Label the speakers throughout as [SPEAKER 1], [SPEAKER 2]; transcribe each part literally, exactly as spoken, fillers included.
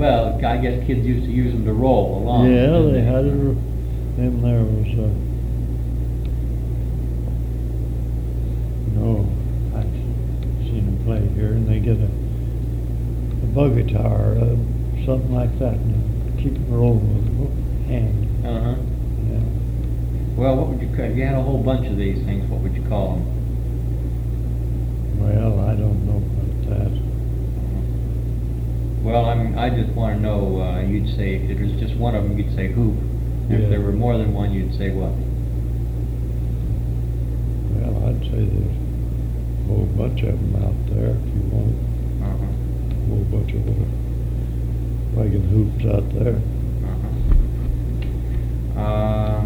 [SPEAKER 1] well, I guess kids used to use them to roll along.
[SPEAKER 2] Yeah, they had it, them there was, uh, no, I've seen them play here, and they get a, a bug guitar, uh, something like that, and keep them rolling with a hand.
[SPEAKER 1] Uh-huh.
[SPEAKER 2] Yeah.
[SPEAKER 1] Well, what would you call, if you had a whole bunch of these things, what would you call them?
[SPEAKER 2] Well, I don't know about that.
[SPEAKER 1] Well, I mean, I just want to know, uh, you'd say, if there's just one of them, you'd say hoop.
[SPEAKER 2] Yeah.
[SPEAKER 1] If there were more than one, you'd say what?
[SPEAKER 2] Well, I'd say there's a whole bunch of them out there if you want.
[SPEAKER 1] Uh-huh.
[SPEAKER 2] A whole bunch of little wagon hoops out there.
[SPEAKER 1] Uh-huh. Um,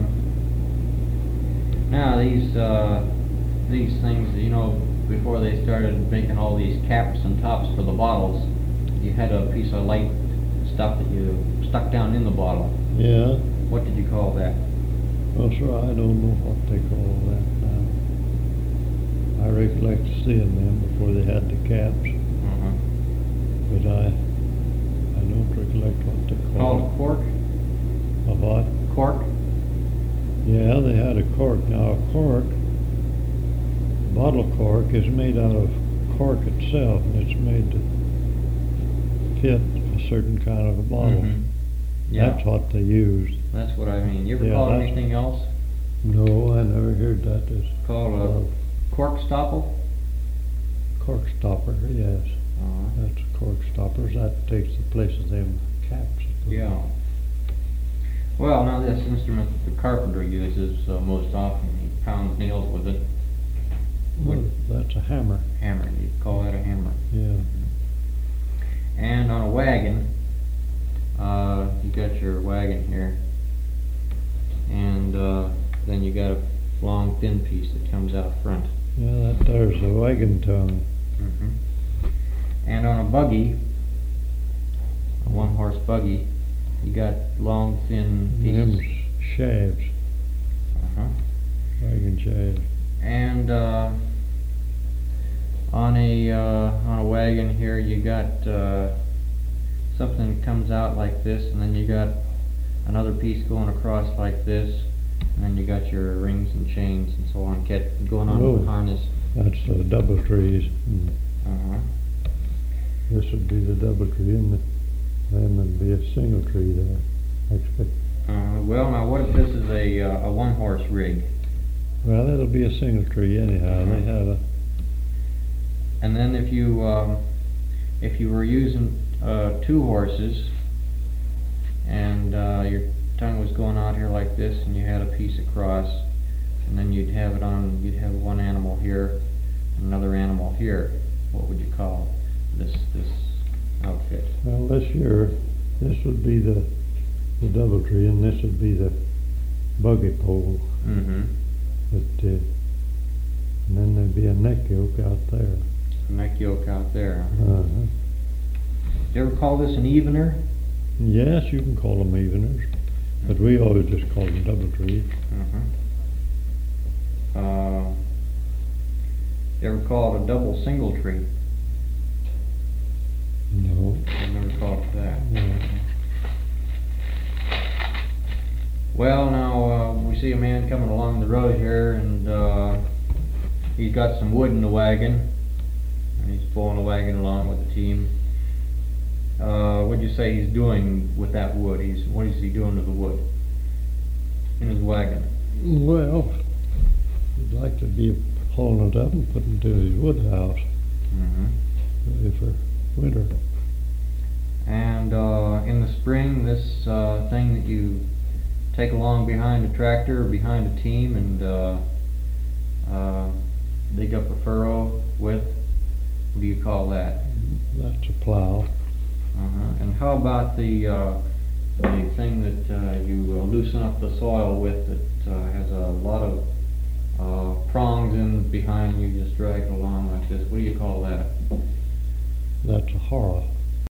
[SPEAKER 1] now, these, uh, these things, you know, before they started making all these caps and tops for the bottles, you had a piece of light stuff that you stuck down in the bottle.
[SPEAKER 2] Yeah.
[SPEAKER 1] What did you call that?
[SPEAKER 2] Well, sir, I don't know what they call that now. I recollect seeing them before they had the caps,
[SPEAKER 1] Uh-huh.
[SPEAKER 2] but I I don't recollect what they call
[SPEAKER 1] Called
[SPEAKER 2] it.
[SPEAKER 1] a cork?
[SPEAKER 2] A what?
[SPEAKER 1] Cork?
[SPEAKER 2] Yeah, they had a cork. Now, a cork, bottle cork is made out of cork itself, and it's made to fit a certain kind of a bottle.
[SPEAKER 1] Mhm. Yeah.
[SPEAKER 2] That's what they used.
[SPEAKER 1] That's what I mean. You ever
[SPEAKER 2] Yeah,
[SPEAKER 1] call it
[SPEAKER 2] that's-
[SPEAKER 1] anything else?
[SPEAKER 2] No, I never heard that. It's
[SPEAKER 1] Called a
[SPEAKER 2] called
[SPEAKER 1] cork stopple?
[SPEAKER 2] cork stopper, yes.
[SPEAKER 1] Uh-huh.
[SPEAKER 2] That's cork stoppers. That takes the place of them caps.
[SPEAKER 1] Yeah. Well, now this instrument that the carpenter uses uh, most often, he pounds nails with it.
[SPEAKER 2] Well, that's a hammer.
[SPEAKER 1] Hammer, you'd call that a hammer.
[SPEAKER 2] Yeah.
[SPEAKER 1] And on a wagon, uh, you got your wagon here, and uh, then you got a long thin piece that comes out front.
[SPEAKER 2] Yeah, that there's the wagon tongue.
[SPEAKER 1] Mm-hmm. And on a buggy, a one-horse buggy, you got long thin
[SPEAKER 2] Them
[SPEAKER 1] pieces.
[SPEAKER 2] shafts,
[SPEAKER 1] Uh-huh.
[SPEAKER 2] wagon shafts.
[SPEAKER 1] And uh, on a uh, on a wagon here, you got uh, something that comes out like this, and then you got another piece going across like this, and then you got your rings and chains and so on, get going on
[SPEAKER 2] Oh.
[SPEAKER 1] the harness.
[SPEAKER 2] That's the double trees. Mm.
[SPEAKER 1] Uh-huh.
[SPEAKER 2] This would be the double tree, and the, then there'd be a single tree there. I expect.
[SPEAKER 1] Uh, well, now what if this is a uh, a one-horse rig?
[SPEAKER 2] Well, it'll be a single tree anyhow. They have a.
[SPEAKER 1] And then if you um, if you were using uh, two horses, and uh, your tongue was going out here like this, and you had a piece across, and then you'd have it on. You'd have one animal here, and another animal here. What would you call this this outfit?
[SPEAKER 2] Well, this year, this would be the the double tree, and this would be the buggy pole.
[SPEAKER 1] Mm-hmm.
[SPEAKER 2] But uh, and then there'd be a neck yoke out there.
[SPEAKER 1] Neck yoke out there.
[SPEAKER 2] Uh-huh.
[SPEAKER 1] Do you ever call this an evener?
[SPEAKER 2] Yes, you can call them eveners, but we always just call them double trees.
[SPEAKER 1] Uh-huh. Uh, you ever call it a double single tree?
[SPEAKER 2] No.
[SPEAKER 1] I've never called it that.
[SPEAKER 2] No.
[SPEAKER 1] Well, now uh, we see a man coming along the road here, and uh, he's got some wood in the wagon, and he's pulling the wagon along with the team. Uh, what'd you say he's doing with that wood? He's what is he doing to the wood in his wagon?
[SPEAKER 2] Well, he'd like to be hauling it up and putting it to his wood house,
[SPEAKER 1] Mm-hmm.
[SPEAKER 2] ready for winter.
[SPEAKER 1] And uh, in the spring, this uh, thing that you take along behind a tractor or behind a team and uh, uh, dig up a furrow with, what do you call that?
[SPEAKER 2] That's a plow.
[SPEAKER 1] Uh-huh. And how about the uh, the thing that uh, you uh, loosen up the soil with that uh, has a lot of uh, prongs in behind you, just drag it along like this? What do you call that?
[SPEAKER 2] That's a harrow.